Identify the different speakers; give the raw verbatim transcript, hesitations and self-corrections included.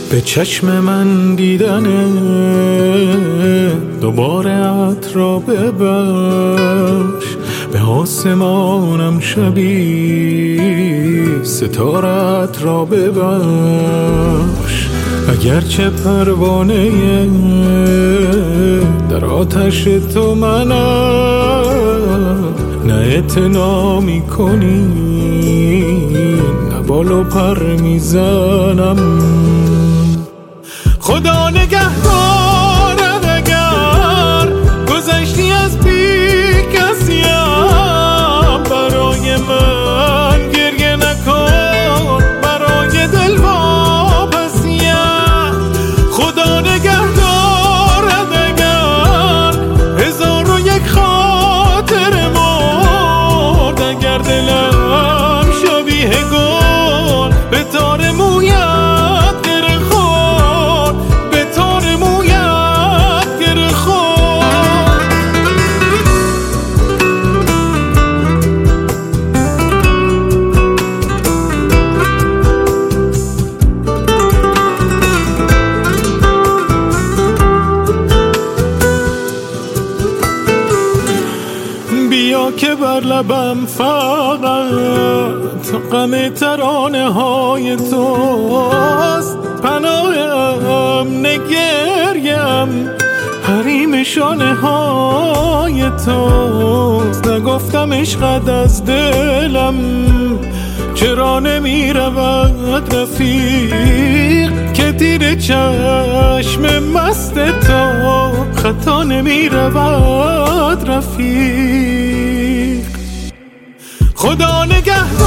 Speaker 1: به چشم من دیدنه دوباره عطر را ببخش، به آسمانم شبی ستارت را ببخش. اگرچه پروانه در آتش تو منم، نه اعتنا می کنی نه بال و پر میزنم. خدا نگهدارت اگر گذشتی از بی کسیم، برای من گریه نکن برای دل واپسیم. خدا نگهدارت اگر هزار و یک خاطر مرد، اگر دلم شبیه گل به تار مویت که بر لبم فقط غم ترانه های توست، پناهم نگریم حریم شانه های توست. نگفتم عشقت از دلم چرا نمی رود رفیق، که تیر چشم مست تو خطا نمی رود رفیق. خدا نگهدار